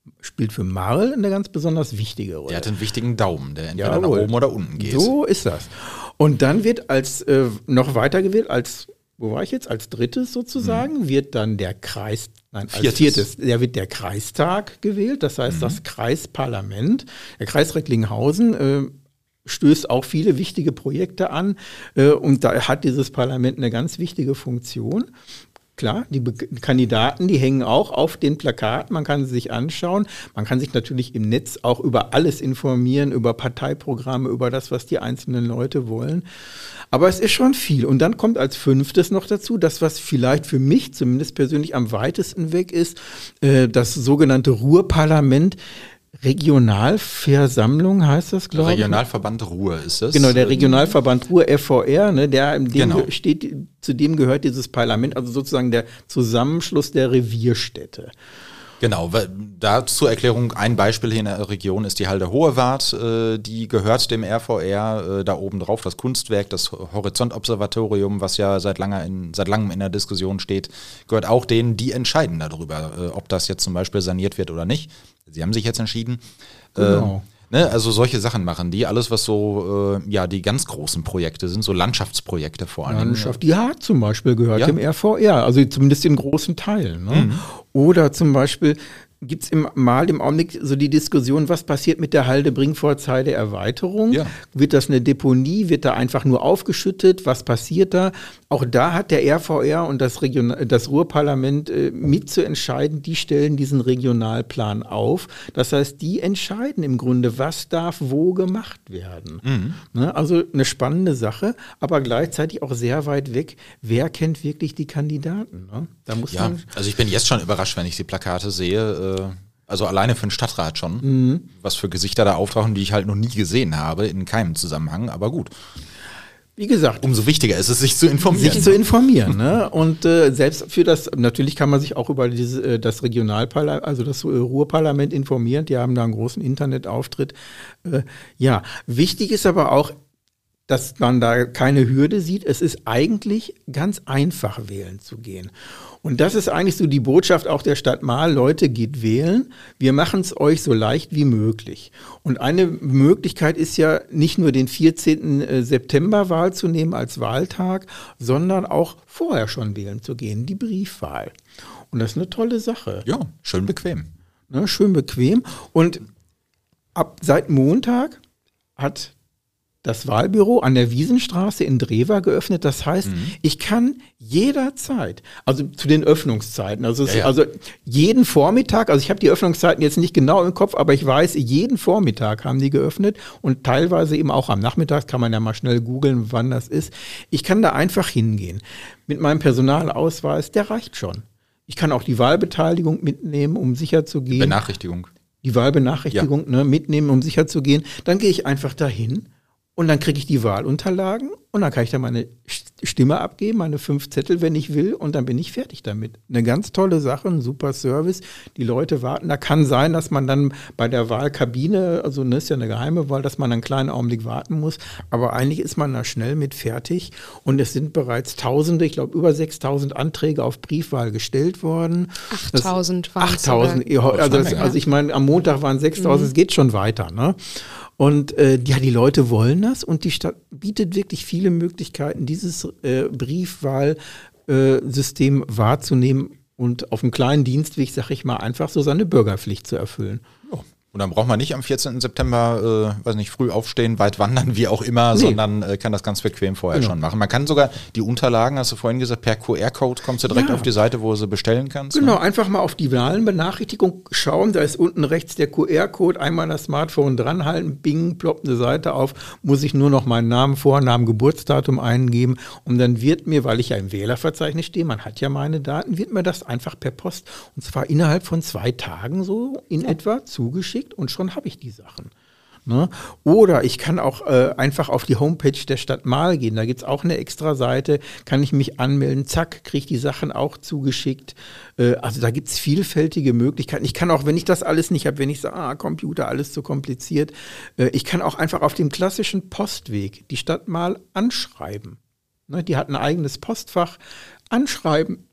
spielt für Marl eine ganz besonders wichtige Rolle.
Der hat einen wichtigen Daumen, der entweder
Jawohl.
nach oben oder unten geht.
So ist das. Und dann wird als äh, noch weiter gewählt, als, wo war ich jetzt, als drittes sozusagen, mhm. wird dann der Kreis, nein, als
Viertes.
viertes, der wird der Kreistag gewählt, das heißt mhm. das Kreisparlament. Der Kreis Recklinghausen äh, stößt auch viele wichtige Projekte an äh, und da hat dieses Parlament eine ganz wichtige Funktion. Klar, die Be- Kandidaten, die hängen auch auf den Plakaten, man kann sie sich anschauen. Man kann sich natürlich im Netz auch über alles informieren, über Parteiprogramme, über das, was die einzelnen Leute wollen. Aber es ist schon viel. Und dann kommt als fünftes noch dazu, das, was vielleicht für mich zumindest persönlich am weitesten weg ist, äh, das sogenannte Ruhrparlament. Regionalversammlung heißt das, glaube ich.
Regionalverband Ruhr ist das.
Genau, der Regionalverband Ruhr, F V R, ne, der dem
Genau.
steht, zu dem gehört dieses Parlament, also sozusagen der Zusammenschluss der Revierstädte.
Genau, weil da zur Erklärung, ein Beispiel hier in der Region ist die Halde Hohewart, äh, die gehört dem R V R, äh, da oben drauf das Kunstwerk, das Horizontobservatorium, was ja seit, langer in, seit langem in der Diskussion steht, gehört auch denen, die entscheiden darüber, äh, ob das jetzt zum Beispiel saniert wird oder nicht. Sie haben sich jetzt entschieden.
Genau.
Äh, ne, also solche Sachen machen die, alles was so, äh, ja, die ganz großen Projekte sind, so Landschaftsprojekte vor allem.
Landschaft, die Hart zum Beispiel gehört
Ja.
dem R V R, also zumindest in großen Teilen. Ne?
Mhm.
Oder zum Beispiel gibt es im, mal im Augenblick so die Diskussion, was passiert mit der Halde Bringpforzheide Erweiterung?
Ja.
Wird das eine Deponie? Wird da einfach nur aufgeschüttet? Was passiert da? Auch da hat der R V R und das, Region, das Ruhrparlament äh, mitzuentscheiden. Die stellen diesen Regionalplan auf. Das heißt, die entscheiden im Grunde, was darf wo gemacht werden.
Mhm.
Ne? Also eine spannende Sache, aber gleichzeitig auch sehr weit weg. Wer kennt wirklich die Kandidaten? Ne? Da muss
Ja,
man
also ich bin jetzt schon überrascht, wenn ich die Plakate sehe. Also alleine für den Stadtrat schon.
Mhm.
Was für Gesichter da auftauchen, die ich halt noch nie gesehen habe, in keinem Zusammenhang. Aber gut,
Wie gesagt,
umso wichtiger ist es, sich zu informieren.
sich zu informieren. Ne? Und äh, selbst für das, natürlich kann man sich auch über diese, äh, das Regionalparlament, also das äh, Ruhrparlament informieren. Die haben da einen großen Internetauftritt. Äh, ja, wichtig ist aber auch, dass man da keine Hürde sieht. Es ist eigentlich ganz einfach, wählen zu gehen. Und das ist eigentlich so die Botschaft auch der Stadt Marl. Leute, geht wählen. Wir machen es euch so leicht wie möglich. Und eine Möglichkeit ist ja nicht nur den vierzehnten September wahrzunehmen als Wahltag, sondern auch vorher schon wählen zu gehen, die Briefwahl. Und das ist eine tolle Sache.
Ja, schön bequem.
Ne, schön bequem. Und ab seit Montag hat das Wahlbüro an der Wiesenstraße in Drewa geöffnet. Das heißt, mhm. ich kann jederzeit, also zu den Öffnungszeiten, also, es,
Ja, ja.
also jeden Vormittag, also ich habe die Öffnungszeiten jetzt nicht genau im Kopf, aber ich weiß, jeden Vormittag haben die geöffnet und teilweise eben auch am Nachmittag, kann man ja mal schnell googeln, wann das ist. Ich kann da einfach hingehen. Mit meinem Personalausweis, der reicht schon. Ich kann auch die Wahlbeteiligung mitnehmen, um sicher zu gehen.
Benachrichtigung.
Die Wahlbenachrichtigung ne, mitnehmen, um sicher zu gehen. Dann gehe ich einfach dahin. Und dann kriege ich die Wahlunterlagen und dann kann ich da meine Stimme abgeben, meine fünf Zettel, wenn ich will, und dann bin ich fertig damit. Eine ganz tolle Sache, ein super Service. Die Leute warten. Da kann sein, dass man dann bei der Wahlkabine, also das ist ja eine geheime Wahl, dass man einen kleinen Augenblick warten muss. Aber eigentlich ist man da schnell mit fertig. Und es sind bereits Tausende, ich glaube über sechstausend Anträge auf Briefwahl gestellt worden.
achttausend waren es.
achttausend, also, das, also ich meine, am Montag waren sechstausend, mhm. es geht schon weiter, ne? Und äh, ja, die Leute wollen das und die Stadt bietet wirklich viele Möglichkeiten, dieses äh, Briefwahlsystem äh, wahrzunehmen und auf einem kleinen Dienstweg, sag ich mal, einfach so seine Bürgerpflicht zu erfüllen.
Ja. Und dann braucht man nicht am vierzehnten September, äh, weiß nicht, früh aufstehen, weit wandern, wie auch immer, nee. sondern äh, kann das ganz bequem vorher genau. schon machen. Man kann sogar die Unterlagen, hast du vorhin gesagt, per Q R-Code kommst du direkt ja. auf die Seite, wo du sie bestellen kannst.
Genau,
ne?
einfach mal auf die Wahlenbenachrichtigung schauen, da ist unten rechts der Q R-Code, einmal das Smartphone dranhalten, bing, ploppt eine Seite auf, muss ich nur noch meinen Namen, Vornamen, Geburtsdatum eingeben und dann wird mir, weil ich ja im Wählerverzeichnis stehe, man hat ja meine Daten, wird mir das einfach per Post und zwar innerhalb von zwei Tagen so in ja. etwa zugeschickt. Und schon habe ich die Sachen. Ne? Oder ich kann auch äh, einfach auf die Homepage der Stadt Marl gehen. Da gibt es auch eine extra Seite, kann ich mich anmelden, zack, kriege ich die Sachen auch zugeschickt. Äh, also da gibt es vielfältige Möglichkeiten. Ich kann auch, wenn ich das alles nicht habe, wenn ich sage, ah, Computer, alles zu kompliziert, äh, ich kann auch einfach auf dem klassischen Postweg die Stadt Marl anschreiben. Ne? Die hat ein eigenes Postfach. Anschreiben,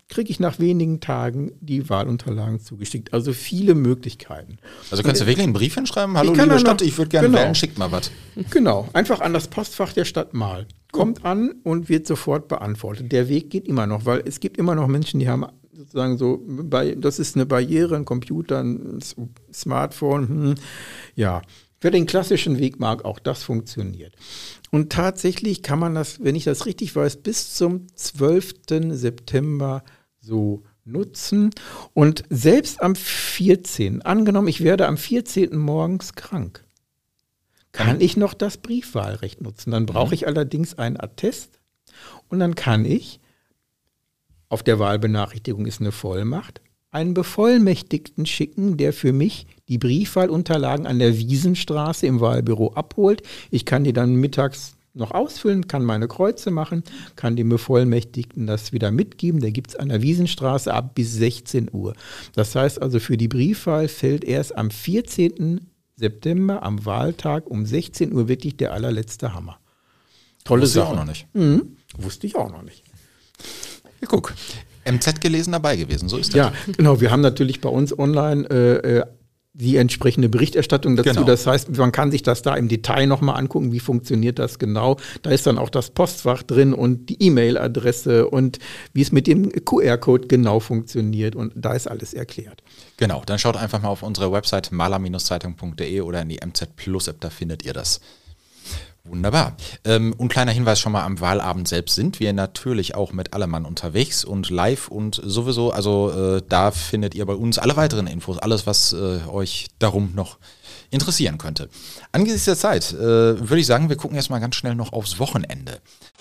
kriege ich nach wenigen Tagen die Wahlunterlagen zugeschickt. Also viele Möglichkeiten.
Also kannst du wirklich einen Brief hinschreiben? Hallo,
Ich kann
liebe
dann
Stadt,
noch-
ich würde gerne
genau.
wählen, schickt mal was.
Genau, einfach an das Postfach der Stadt Marl. Kommt an und wird sofort beantwortet. Der Weg geht immer noch, weil es gibt immer noch Menschen, die haben sozusagen so, bei, das ist eine Barriere, ein Computer, ein S- Smartphone. Hm, ja, wer den klassischen Weg mag, auch das funktioniert. Und tatsächlich kann man das, wenn ich das richtig weiß, bis zum zwölften September so nutzen. Und selbst am vierzehnten, angenommen, ich werde am vierzehnten morgens krank, kann ich noch das Briefwahlrecht nutzen. Dann brauche ich allerdings einen Attest und dann kann ich, auf der Wahlbenachrichtigung ist eine Vollmacht, einen Bevollmächtigten schicken, der für mich die Briefwahlunterlagen an der Wiesenstraße im Wahlbüro abholt. Ich kann die dann mittags noch ausfüllen, kann meine Kreuze machen, kann dem Bevollmächtigten das wieder mitgeben. Der gibt es an der Wiesenstraße ab bis sechzehn Uhr. Das heißt also, für die Briefwahl fällt erst am vierzehnten September, am Wahltag um sechzehn Uhr wirklich der allerletzte Hammer. Tolle
Wusste ich
Sache.
auch noch nicht.
Mhm. Wusste ich auch noch nicht.
Ja, guck. M Z gelesen dabei gewesen, so ist das.
Ja, genau. Wir haben natürlich bei uns online äh, äh, die entsprechende Berichterstattung dazu.
Genau.
Das heißt, man kann sich das da im Detail nochmal angucken, wie funktioniert das genau. Da ist dann auch das Postfach drin und die E-Mail-Adresse und wie es mit dem Q R-Code genau funktioniert. Und da ist alles erklärt.
Genau, dann schaut einfach mal auf unsere Website maler Zeitung punkt de oder in die M Z Plus App, da findet ihr das. Wunderbar. Ähm, und kleiner Hinweis schon mal, am Wahlabend selbst sind wir natürlich auch mit Allemann unterwegs und live und sowieso, also äh, da findet ihr bei uns alle weiteren Infos, alles, was äh, euch darum noch interessieren könnte. Angesichts der Zeit äh, würde ich sagen, wir gucken erstmal ganz schnell noch aufs Wochenende.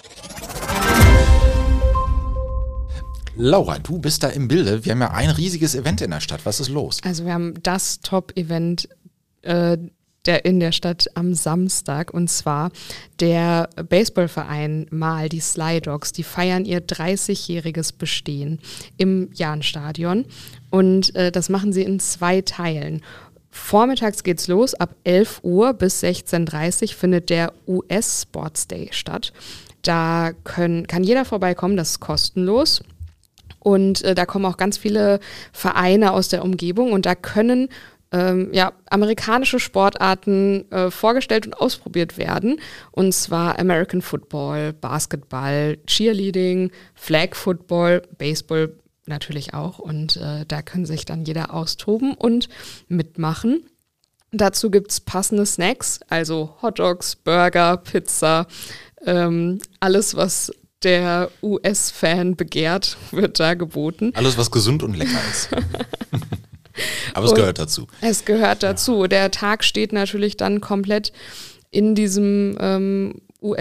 Laura, du bist da im Bilde. Wir haben ja ein riesiges Event in der Stadt. Was ist los?
Also wir haben das Top-Event äh, der in der Stadt am Samstag, und zwar der Baseballverein Marl, die Sly Dogs, die feiern ihr dreißigjähriges Bestehen im Jahnstadion, und äh, das machen sie in zwei Teilen. Vormittags geht's los, ab elf Uhr bis sechzehn Uhr dreißig findet der U S Sports Day statt. Da können, kann jeder vorbeikommen, das ist kostenlos. Und äh, da kommen auch ganz viele Vereine aus der Umgebung, und da können ähm, ja, amerikanische Sportarten äh, vorgestellt und ausprobiert werden. Und zwar American Football, Basketball, Cheerleading, Flag Football, Baseball natürlich auch. Und äh, da können sich dann jeder austoben und mitmachen. Dazu gibt's passende Snacks, also Hotdogs, Burger, Pizza, ähm, alles, was der U S-Fan begehrt, wird da geboten.
Alles, was gesund und lecker ist. Aber es
Und
gehört dazu.
Es gehört dazu. Der Tag steht natürlich dann komplett in diesem ähm, U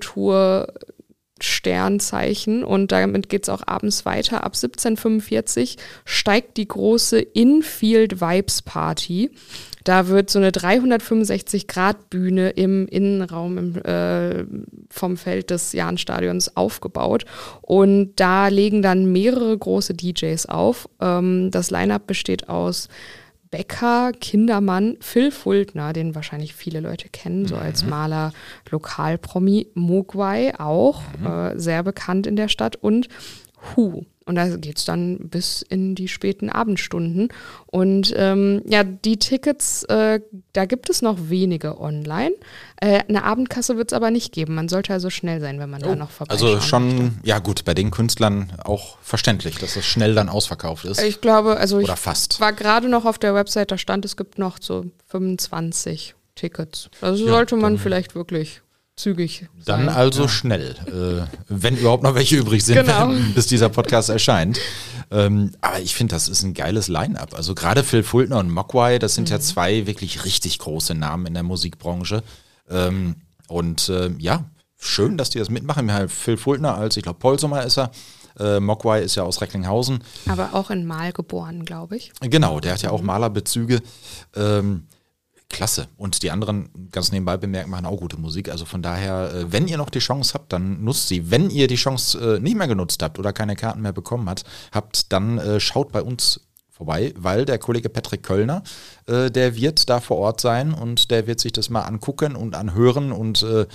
S-Kultur-Sternzeichen, und damit geht es auch abends weiter. Ab siebzehn Uhr fünfundvierzig steigt die große Infield Vibes Party. Da wird so eine dreihundertfünfundsechzig Grad Bühne im Innenraum im, äh, vom Feld des Jahnstadions aufgebaut, und da legen dann mehrere große D Js auf. Ähm, das Line-Up besteht aus Becker, Kindermann, Phil Fultner, den wahrscheinlich viele Leute kennen, so als Maler, Lokalpromi, Mogwai auch, mhm. äh, sehr bekannt in der Stadt, und Who. Und da geht's dann bis in die späten Abendstunden. Und ähm, ja, die Tickets, äh, da gibt es noch wenige online. Äh, eine Abendkasse wird es aber nicht geben. Man sollte also schnell sein, wenn man
Oh,
da noch vorbeischauen
also schon,
möchte.
ja gut, bei den Künstlern auch verständlich, dass das schnell dann ausverkauft ist.
Ich glaube, also
Oder
ich
fast.
war gerade noch auf der Website, da stand, es gibt noch so fünfundzwanzig Tickets. Also
Ja,
sollte man
dann-
vielleicht wirklich zügig
Dann
sein.
also schnell, äh, wenn überhaupt noch welche übrig sind,
Genau.
bis dieser Podcast erscheint. Ähm, aber ich finde, das ist ein geiles Line-Up. Also gerade Phil Fultner und Mogwai, das sind
Mhm.
ja zwei wirklich richtig große Namen in der Musikbranche. Ähm, und äh, ja, schön, dass die das mitmachen. Wir haben Phil Fultner als, ich glaube, Polsumer ist er. Äh, Mogwai ist ja aus Recklinghausen.
Aber auch in Marl geboren, glaube ich.
Genau, der hat ja auch Malerbezüge. Ähm, klasse. Und die anderen, ganz nebenbei bemerkt, machen auch gute Musik. Also von daher, äh, wenn ihr noch die Chance habt, dann nutzt sie. Wenn ihr die Chance äh, nicht mehr genutzt habt oder keine Karten mehr bekommen habt, habt, dann äh, schaut bei uns vorbei, weil der Kollege Patrick Köllner, äh, der wird da vor Ort sein und der wird sich das mal angucken und anhören und äh,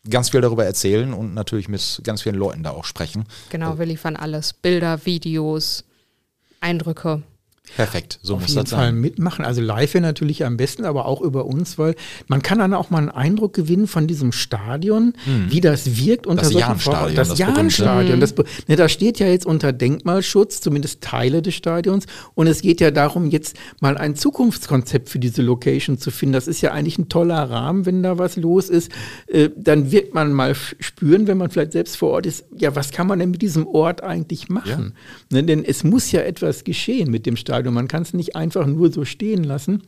ganz viel darüber erzählen und natürlich mit ganz vielen Leuten da auch sprechen.
Genau, wir liefern alles. Bilder, Videos, Eindrücke.
Perfekt, so
Auf
muss
jeden
das
Fall
sein.
mitmachen. Also live wäre natürlich am besten, aber auch über uns, weil man kann dann auch mal einen Eindruck gewinnen von diesem Stadion, wie das wirkt unter
Das
solchen
Jahnstadion,
Voraus- Das
das
Jahnstadion. Das, be- ne, das steht ja jetzt unter Denkmalschutz, zumindest Teile des Stadions. Und es geht ja darum, jetzt mal ein Zukunftskonzept für diese Location zu finden. Das ist ja eigentlich ein toller Rahmen, wenn da was los ist. Äh, dann wird man mal f- spüren, wenn man vielleicht selbst vor Ort ist, ja, was kann man denn mit diesem Ort eigentlich machen? Ne, denn es muss ja etwas geschehen mit dem Stadion. Man kann es nicht einfach nur so stehen lassen.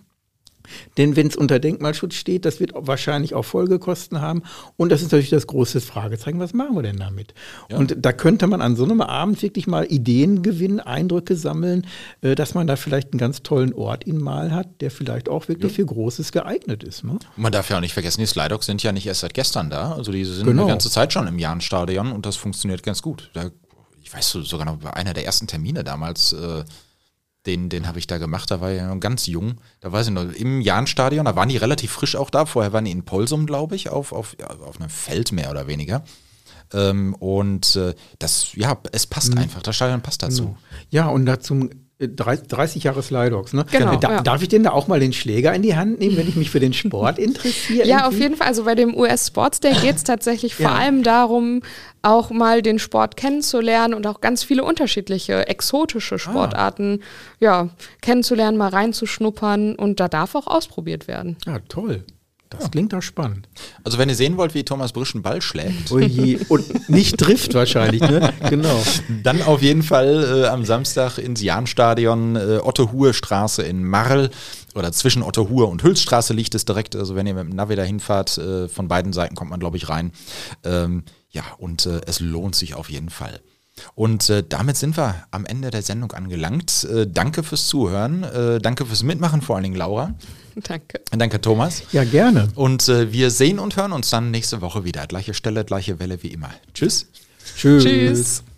Denn wenn es unter Denkmalschutz steht, das wird wahrscheinlich auch Folgekosten haben. Und das ist natürlich das große Fragezeichen, was machen wir denn damit?
Ja.
Und da könnte man an so einem Abend wirklich mal Ideen gewinnen, Eindrücke sammeln, äh, dass man da vielleicht einen ganz tollen Ort in Mal hat, der vielleicht auch wirklich
Ja.
für Großes geeignet ist. Ne?
Und man darf ja auch nicht vergessen, die Slidogs sind ja nicht erst seit gestern da. Also die sind
Genau.
eine ganze Zeit schon im Jahnstadion und das funktioniert ganz gut. Da, ich weiß sogar noch, bei einer der ersten Termine damals, äh, den, den habe ich da gemacht, da war ich ja noch ganz jung. Da weiß ich noch, im Jahnstadion, da waren die relativ frisch auch da. Vorher waren die in Polsum, glaube ich, auf, auf, ja, auf einem Feld mehr oder weniger. Ähm, und äh, das, ja, es passt einfach. Das Stadion passt dazu.
Ja, und dazu äh, dreißig Jahre Slidogs. Ne?
Genau,
Da,
ja.
Darf ich denn da auch mal den Schläger in die Hand nehmen, wenn ich mich für den Sport interessiere?
Ja, auf
irgendwie?
jeden Fall. Also bei dem U S Sports Day geht es tatsächlich vor
Ja.
allem darum, auch mal den Sport kennenzulernen und auch ganz viele unterschiedliche, exotische Sportarten ja, kennenzulernen, mal reinzuschnuppern und da darf auch ausprobiert werden.
Ja, toll. Das klingt doch spannend.
Also wenn ihr sehen wollt, wie Thomas Brüsch einen Ball schlägt,
Oh je. Und nicht trifft wahrscheinlich, ne? Genau.
dann auf jeden Fall äh, am Samstag ins Jahnstadion, äh, Otto-Huhe-Straße in Marl. Oder zwischen Otto-Huhe und Hülsstraße liegt es direkt. Also wenn ihr mit dem Navi dahin fahrt, äh, von beiden Seiten kommt man, glaube ich, rein. Ähm, ja, und äh, es lohnt sich auf jeden Fall. Und äh, damit sind wir am Ende der Sendung angelangt. Äh, danke fürs Zuhören. Äh, danke fürs Mitmachen, vor allen Dingen Laura.
Danke.
Danke, Thomas.
Ja, gerne.
Und äh, wir sehen und hören uns dann nächste Woche wieder. Gleiche Stelle, gleiche Welle wie immer. Tschüss.
Tschüss.
Tschüss.